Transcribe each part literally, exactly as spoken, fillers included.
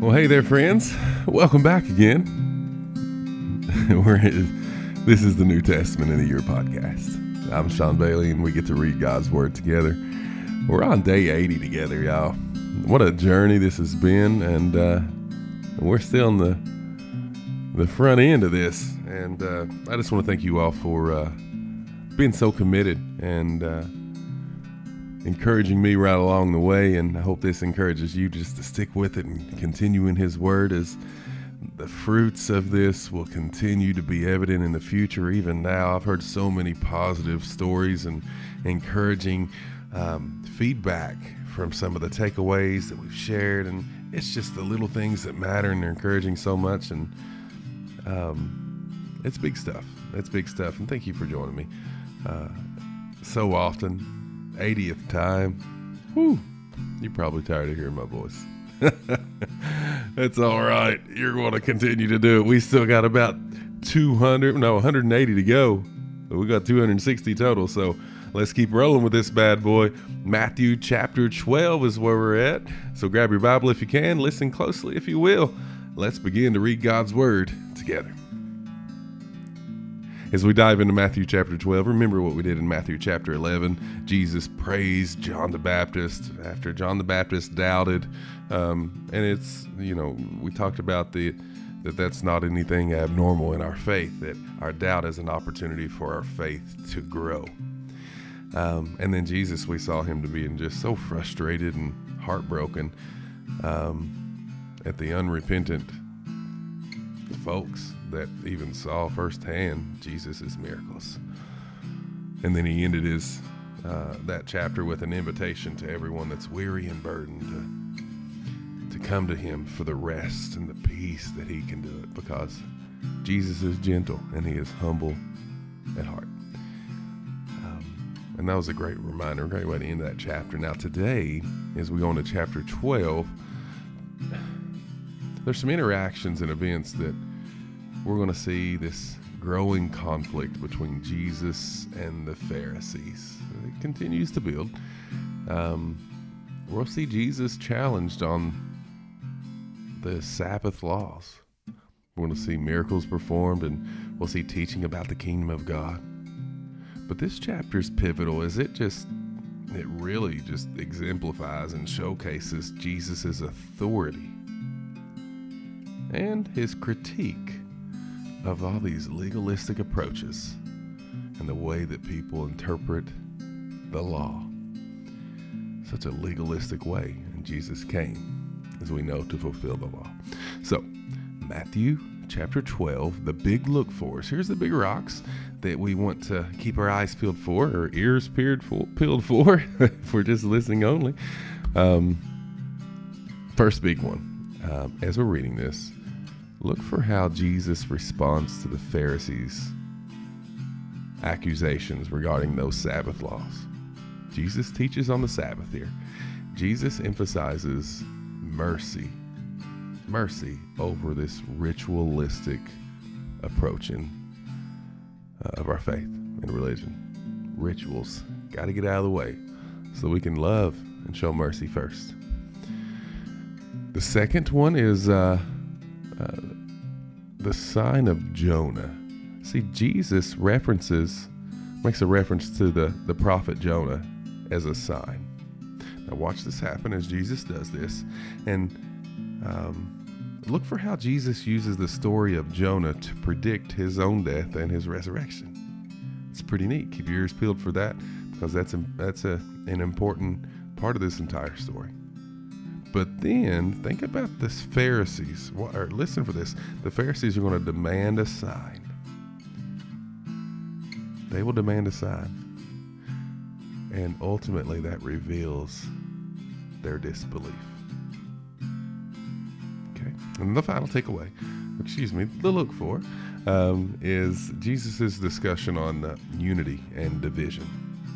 Well, hey there, friends. Welcome back again. We're, this is the New Testament in a Year podcast. I'm Sean Bailey, and we get to read God's Word together. We're on day eighty together, y'all. What a journey this has been, and uh, we're still in the the front end of this. And uh, I just want to thank you all for uh, being so committed and uh, encouraging me right along the way, and I hope this encourages you just to stick with it and continue in His Word, as the fruits of this will continue to be evident in the future. Even now, I've heard so many positive stories and encouraging um, feedback from some of the takeaways that we've shared, and it's just the little things that matter, and they're encouraging so much, and um, it's big stuff. It's big stuff, and thank you for joining me. Uh, so often, eightieth time. Whew, you're probably tired of hearing my voice. It's all right. You're going to continue to do it. We still got about two hundred, no, one hundred eighty to go. We got two hundred sixty total. So let's keep rolling with this bad boy. Matthew chapter twelve is where we're at. So grab your Bible if you can. Listen closely if you will. Let's begin to read God's Word together. As we dive into Matthew chapter twelve, remember what we did in Matthew chapter eleven. Jesus praised John the Baptist after John the Baptist doubted. Um, and it's, you know, we talked about the that that's not anything abnormal in our faith, that our doubt is an opportunity for our faith to grow. Um, and then Jesus, we saw him to be just so frustrated and heartbroken um, at the unrepentant folks that even saw firsthand Jesus' miracles. And then he ended his uh, that chapter with an invitation to everyone that's weary and burdened to, to come to him for the rest and the peace that he can do it, because Jesus is gentle and he is humble at heart. Um, and that was a great reminder, a great way to end that chapter. Now today, as we go into chapter twelve, there's some interactions and events that we're going to see this growing conflict between Jesus and the Pharisees. It continues to build. Um, we'll see Jesus challenged on the Sabbath laws. We're going to see miracles performed, and we'll see teaching about the kingdom of God. But this chapter is pivotal, as it just, it really just exemplifies and showcases Jesus' authority and his critique of all these legalistic approaches and the way that people interpret the law. Such a legalistic way. And Jesus came, as we know, to fulfill the law. So, Matthew chapter twelve, the big look for us. Here's the big rocks that we want to keep our eyes peeled for, or ears peeled for, peeled for if we're just listening only. Um, first big one, um, as we're reading this, look for how Jesus responds to the Pharisees' accusations regarding those Sabbath laws. Jesus teaches on the Sabbath here. Jesus emphasizes mercy, mercy over this ritualistic approach in, uh, of our faith and religion. Rituals, got to get out of the way so we can love and show mercy first. The second one is uh, uh, the sign of Jonah. See, Jesus references, makes a reference to the, the prophet Jonah as a sign. Now watch this happen as Jesus does this. And um, look for how Jesus uses the story of Jonah to predict his own death and his resurrection. It's pretty neat. Keep your ears peeled for that, because that's, a, that's a, an important part of this entire story. But then think about this Pharisees, or listen for this. The Pharisees are going to demand a sign. They will demand a sign. And ultimately that reveals their disbelief. Okay. And the final takeaway, excuse me, the look for, um, is Jesus' discussion on uh, unity and division.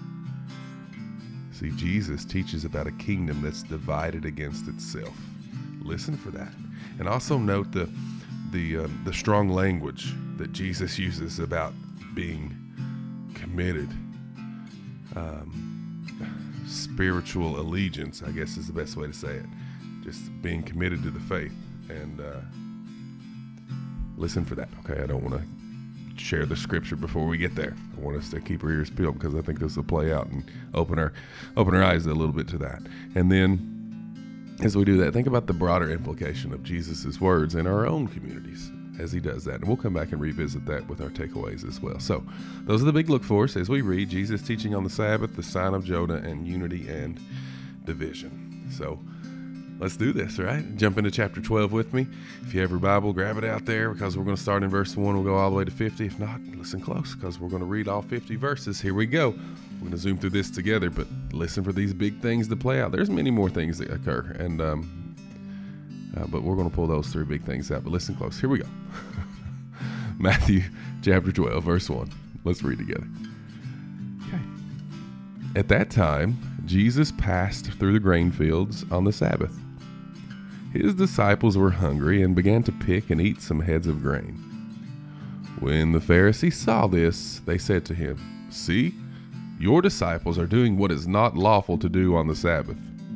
See, Jesus teaches about a kingdom that's divided against itself. Listen for that. And also note the the um, the strong language that Jesus uses about being committed. Um, spiritual allegiance, I guess is the best way to say it. Just being committed to the faith. and uh, listen for that. Okay, I don't want to share the scripture before we get there. I want us to keep our ears peeled because I think this will play out and open our open our eyes a little bit to that. And then as we do that, think about the broader implication of Jesus's words in our own communities as he does that. And we'll come back and revisit that with our takeaways as well. So those are the big look for us as we read Jesus teaching on the Sabbath, the sign of Jonah, and unity and division. So let's do this, all right? Jump into chapter twelve with me. If you have your Bible, grab it out there because we're going to start in verse one. We'll go all the way to fifty. If not, listen close because we're going to read all fifty verses. Here we go. We're going to zoom through this together, but listen for these big things to play out. There's many more things that occur, and um, uh, but we're going to pull those three big things out. But listen close. Here we go. Matthew chapter twelve, verse one. Let's read together. Okay. At that time, Jesus passed through the grain fields on the Sabbath. His disciples were hungry and began to pick and eat some heads of grain. When the Pharisees saw this, they said to him, "See, your disciples are doing what is not lawful to do on the Sabbath."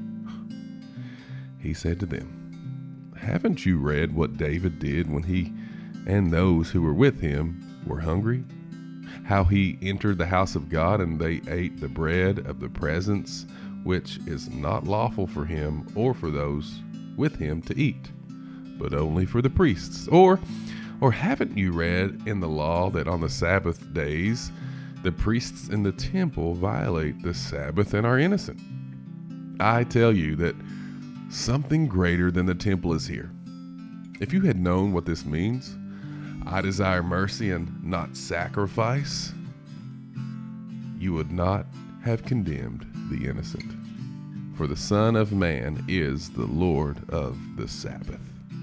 He said to them, "Haven't you read what David did when he and those who were with him were hungry? How he entered the house of God and they ate the bread of the presence, which is not lawful for him or for those with him to eat, but only for the priests. Or, or haven't you read in the law that on the Sabbath days the priests in the temple violate the Sabbath and are innocent? I tell you that something greater than the temple is here. If you had known what this means, I desire mercy and not sacrifice, you would not have condemned the innocent. For the Son of Man is the Lord of the Sabbath."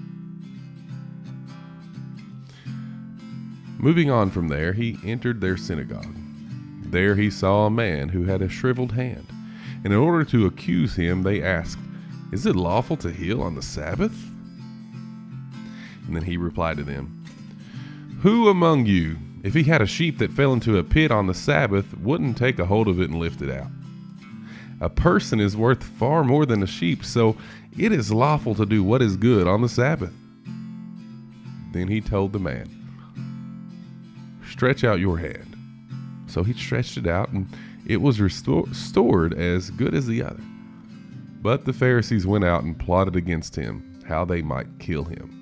Moving on from there, he entered their synagogue. There he saw a man who had a shriveled hand, and in order to accuse him, they asked, "Is it lawful to heal on the Sabbath?" And then he replied to them, "Who among you, if he had a sheep that fell into a pit on the Sabbath, wouldn't take a hold of it and lift it out? A person is worth far more than a sheep, so it is lawful to do what is good on the Sabbath." Then he told the man, "Stretch out your hand." So he stretched it out, and it was restor- restored as good as the other. But the Pharisees went out and plotted against him, how they might kill him.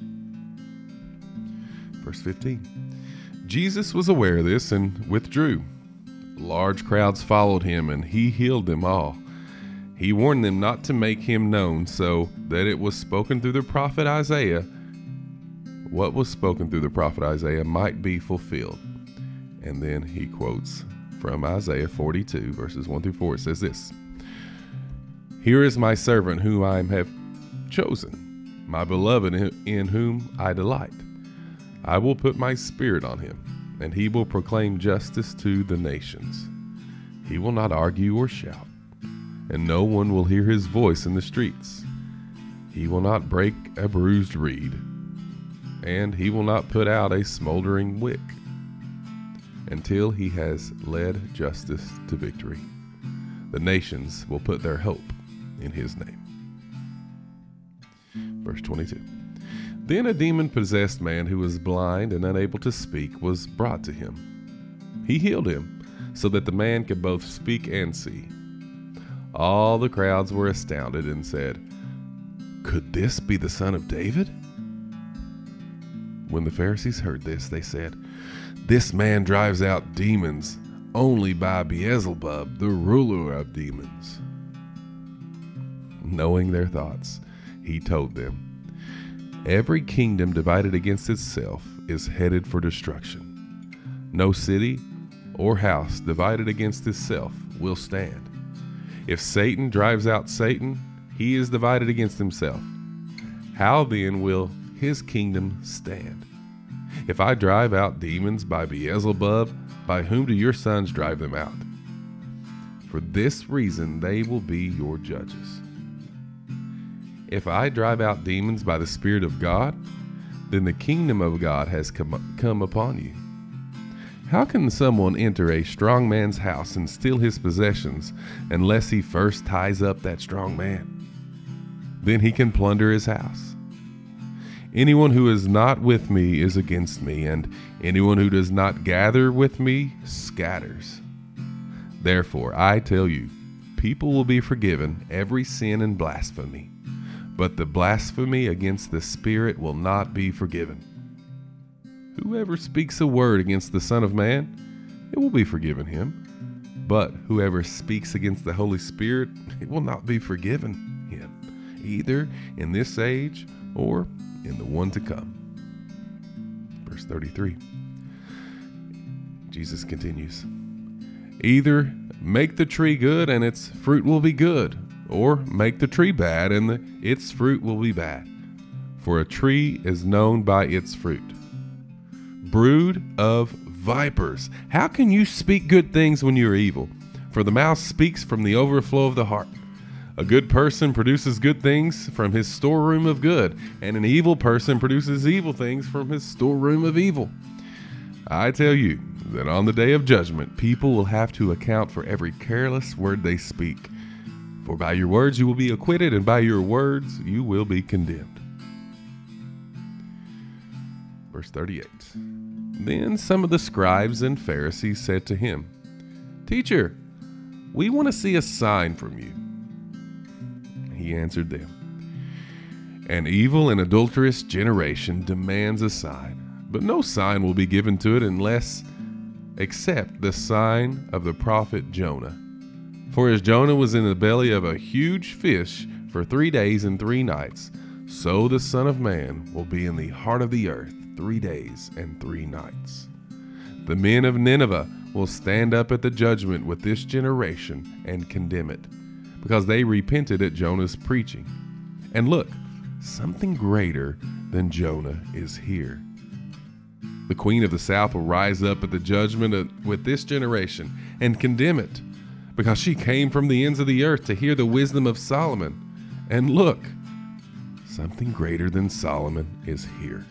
Verse fifteen. Jesus was aware of this and withdrew. Large crowds followed him, and he healed them all. He warned them not to make him known, so that it was spoken through the prophet Isaiah. What was spoken through the prophet Isaiah might be fulfilled. And then he quotes from Isaiah forty-two, verses one through four. It says this, "Here is my servant whom I have chosen, my beloved in whom I delight. I will put my spirit on him, and he will proclaim justice to the nations. He will not argue or shout, and no one will hear his voice in the streets. He will not break a bruised reed, and he will not put out a smoldering wick, until he has led justice to victory. The nations will put their hope in his name." Verse twenty-two. Then a demon-possessed man who was blind and unable to speak was brought to him. He healed him, so that the man could both speak and see. All the crowds were astounded and said, "Could this be the son of David?" When the Pharisees heard this, they said, "This man drives out demons only by Beelzebub, the ruler of demons." Knowing their thoughts, he told them, "Every kingdom divided against itself is headed for destruction. No city or house divided against itself will stand. If Satan drives out Satan, he is divided against himself. How then will his kingdom stand? If I drive out demons by Beelzebub, by whom do your sons drive them out? For this reason they will be your judges. If I drive out demons by the Spirit of God, then the kingdom of God has come, come upon you. How can someone enter a strong man's house and steal his possessions unless he first ties up that strong man? Then he can plunder his house. Anyone who is not with me is against me, and anyone who does not gather with me scatters. Therefore, I tell you, people will be forgiven every sin and blasphemy, but the blasphemy against the Spirit will not be forgiven. Whoever speaks a word against the Son of Man, it will be forgiven him. But whoever speaks against the Holy Spirit, it will not be forgiven him, either in this age or in the one to come. Verse thirty-three. Jesus continues. Either make the tree good and its fruit will be good, or make the tree bad and the, its fruit will be bad. For a tree is known by its fruit. Brood of vipers, how can you speak good things when you are evil? For the mouth speaks from the overflow of the heart. A good person produces good things from his storeroom of good, and an evil person produces evil things from his storeroom of evil. I tell you that on the day of judgment, people will have to account for every careless word they speak. For by your words you will be acquitted, and by your words you will be condemned. Verse thirty-eight. Then some of the scribes and Pharisees said to him, Teacher, we want to see a sign from you. He answered them, An evil and adulterous generation demands a sign, but no sign will be given to it unless except the sign of the prophet Jonah. For as Jonah was in the belly of a huge fish for three days and three nights, so the Son of Man will be in the heart of the earth three days and three nights. The men of Nineveh will stand up at the judgment with this generation and condemn it, because they repented at Jonah's preaching. And look, something greater than Jonah is here. The queen of the south will rise up at the judgment with this generation and condemn it, because she came from the ends of the earth to hear the wisdom of Solomon. And look, something greater than Solomon is here.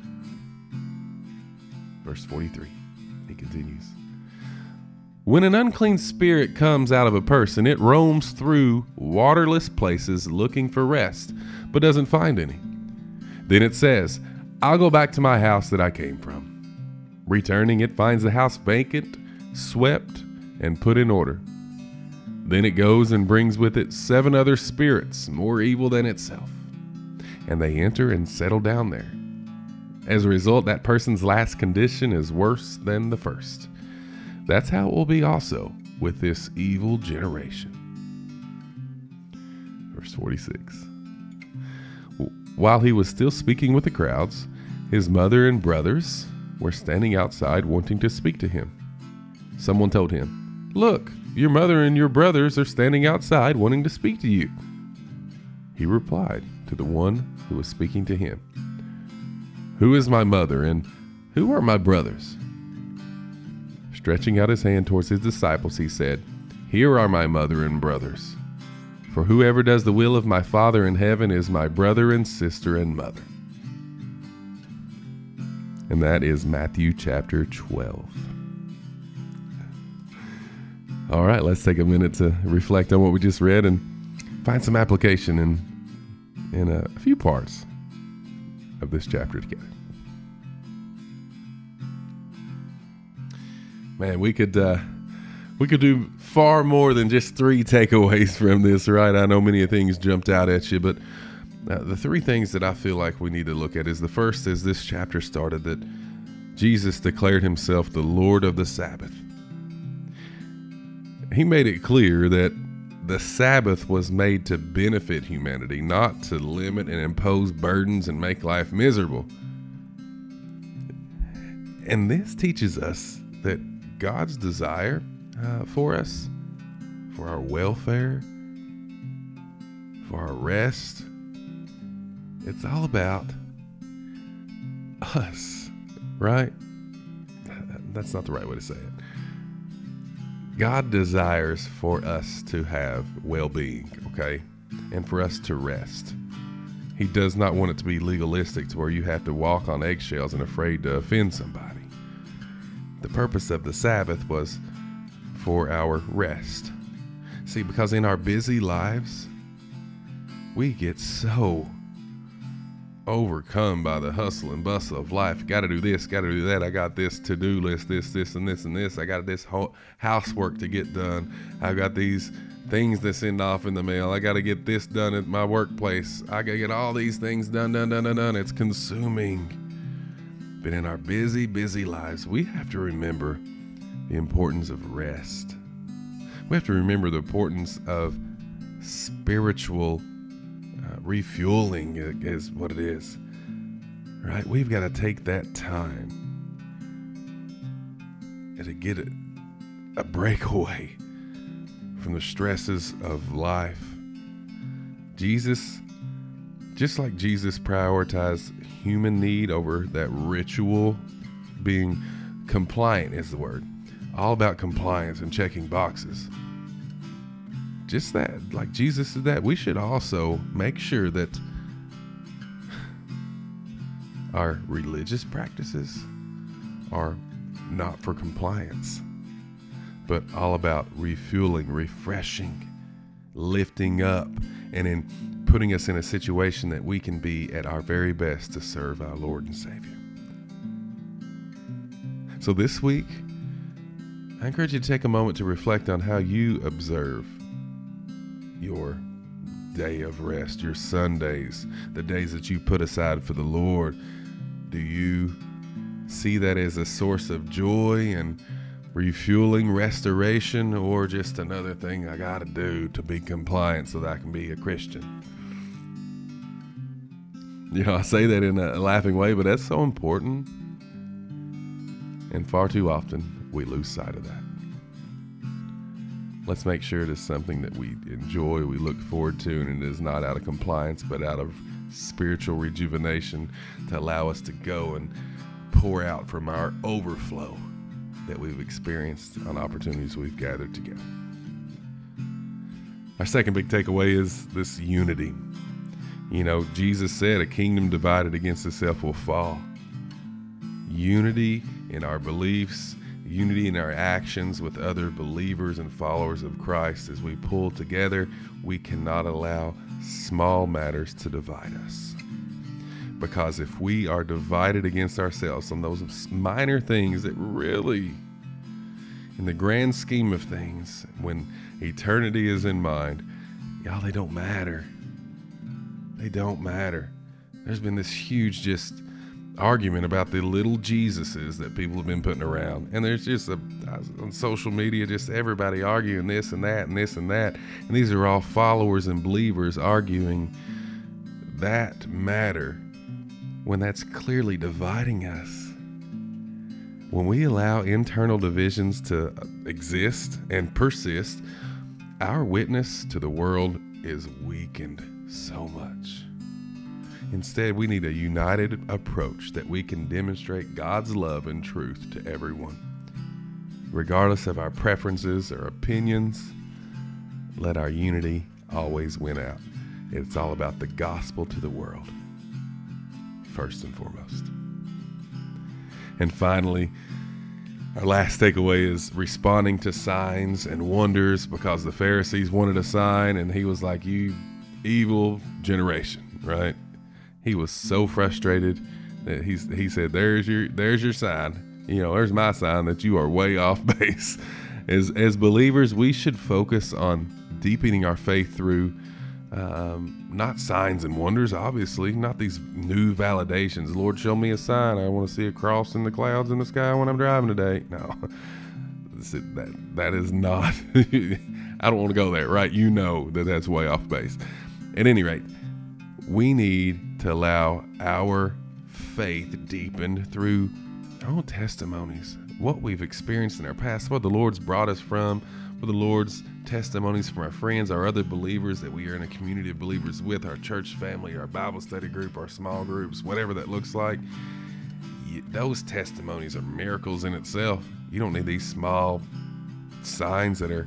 Verse forty-three, he continues. When an unclean spirit comes out of a person, it roams through waterless places looking for rest, but doesn't find any. Then it says, I'll go back to my house that I came from. Returning, it finds the house vacant, swept, and put in order. Then it goes and brings with it seven other spirits more evil than itself, and they enter and settle down there. As a result, that person's last condition is worse than the first. That's how it will be also with this evil generation. Verse forty-six. While he was still speaking with the crowds, his mother and brothers were standing outside wanting to speak to him. Someone told him, Look, your mother and your brothers are standing outside wanting to speak to you. He replied to the one who was speaking to him, Who is my mother and who are my brothers? Stretching out his hand towards his disciples, he said, Here are my mother and brothers. For whoever does the will of my Father in heaven is my brother and sister and mother. And that is Matthew chapter twelve. All right, let's take a minute to reflect on what we just read and find some application in, in a few parts of this chapter together. Man, we could uh, we could do far more than just three takeaways from this, right? I know many things jumped out at you, but uh, the three things that I feel like we need to look at is the first, as this chapter started, that Jesus declared himself the Lord of the Sabbath. He made it clear that the Sabbath was made to benefit humanity, not to limit and impose burdens and make life miserable. And this teaches us that God's desire uh, for us, for our welfare, for our rest, it's all about us, right? That's not the right way to say it. God desires for us to have well-being, okay? And for us to rest. He does not want it to be legalistic to where you have to walk on eggshells and afraid to offend somebody. The purpose of the Sabbath was for our rest. See, because in our busy lives, we get so overcome by the hustle and bustle of life. Got to do this, got to do that. I got this to-do list, this, this, and this, and this. I got this whole housework to get done. I got these things to send off in the mail. I got to get this done at my workplace. I got to get all these things done, done, done, done, done. It's consuming. But in our busy, busy lives, we have to remember the importance of rest. We have to remember the importance of spiritual uh, refueling is what it is, right? We've got to take that time and to get a, a breakaway from the stresses of life. Jesus, just like Jesus prioritized human need over that ritual, being compliant is the word. All about compliance and checking boxes. Just that, like Jesus did that, we should also make sure that our religious practices are not for compliance, but all about refueling, refreshing, lifting up, and in putting us in a situation that we can be at our very best to serve our Lord and Savior. So this week, I encourage you to take a moment to reflect on how you observe your day of rest, your Sundays, the days that you put aside for the Lord. Do you see that as a source of joy and refueling, restoration, or just another thing I got to do to be compliant so that I can be a Christian? You know, I say that in a laughing way, but that's so important. And far too often, we lose sight of that. Let's make sure it is something that we enjoy, we look forward to, and it is not out of compliance, but out of spiritual rejuvenation to allow us to go and pour out from our overflow that we've experienced on opportunities we've gathered together. Our second big takeaway is this unity. You know, Jesus said a kingdom divided against itself will fall. Unity in our beliefs, unity in our actions with other believers and followers of Christ. As we pull together, we cannot allow small matters to divide us. Because if we are divided against ourselves on those minor things that really, in the grand scheme of things, when eternity is in mind, y'all, they don't matter. They don't matter. There's been this huge just argument about the little Jesuses that people have been putting around, and there's just a on social media just everybody arguing this and that and this and that, and these are all followers and believers arguing that matter when that's clearly dividing us. When we allow internal divisions to exist and persist, our witness to the world is weakened so much. Instead, we need a united approach that we can demonstrate God's love and truth to everyone. Regardless of our preferences or opinions, let our unity always win out. It's all about the gospel to the world, first and foremost. And finally, our last takeaway is responding to signs and wonders, because the Pharisees wanted a sign, and he was like, you evil generation, right? He was so frustrated that he's, he said, there's your, there's your sign. You know, there's my sign that you are way off base. As, as believers, we should focus on deepening our faith through um, not signs and wonders, obviously, not these new validations. Lord, show me a sign. I want to see a cross in the clouds in the sky when I'm driving today. No, that, that is not, I don't want to go there, right? You know that that's way off base. At any rate, we need to allow our faith deepened through our own testimonies, what we've experienced in our past, what the Lord's brought us from, what the Lord's testimonies from our friends, our other believers that we are in a community of believers with, our church family, our Bible study group, our small groups, whatever that looks like. Those testimonies are miracles in itself. You don't need these small signs that are,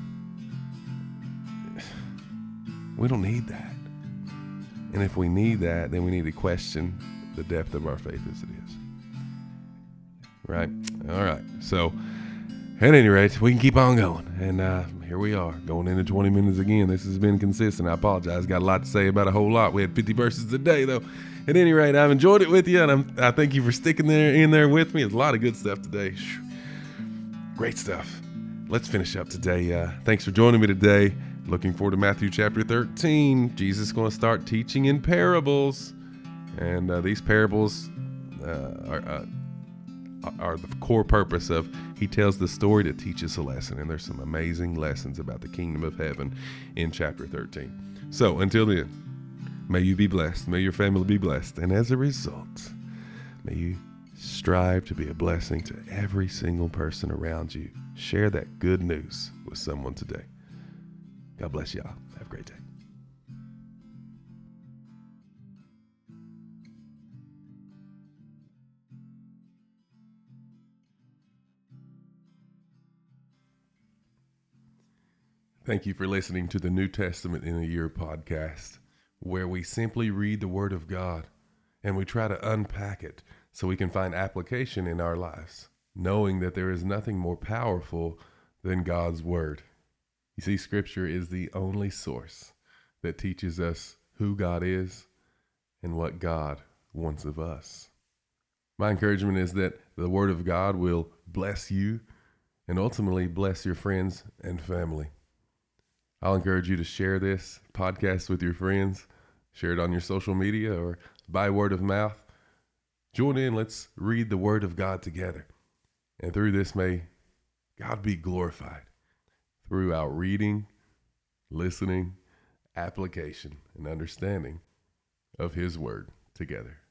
we don't need that. And if we need that, then we need to question the depth of our faith as it is. Right? All right. So At any rate, we can keep on going. And uh, here we are, going into twenty minutes again. This has been consistent. I apologize. Got a lot to say about a whole lot. We had fifty verses today, though. At any rate, I've enjoyed it with you, and I'm, I thank you for sticking there in there with me. There's a lot of good stuff today. Great stuff. Let's finish up today. Uh, thanks for joining me today. Looking forward to Matthew chapter thirteen. Jesus is going to start teaching in parables. And uh, these parables uh, are... Uh, are the core purpose of he tells the story to teach us a lesson, and there's some amazing lessons about the kingdom of heaven in chapter thirteen. So until then, may you be blessed, may your family be blessed, and as a result, may you strive to be a blessing to every single person around you. Share that good news with someone today. God bless y'all. Have a great day. Thank you for listening to the New Testament in a Year podcast, where we simply read the Word of God and we try to unpack it so we can find application in our lives, knowing that there is nothing more powerful than God's Word. You see, Scripture is the only source that teaches us who God is and what God wants of us. My encouragement is that the Word of God will bless you and ultimately bless your friends and family. I'll encourage you to share this podcast with your friends. Share it on your social media or by word of mouth. Join in. Let's read the Word of God together. And through this, may God be glorified through our reading, listening, application, and understanding of His Word together.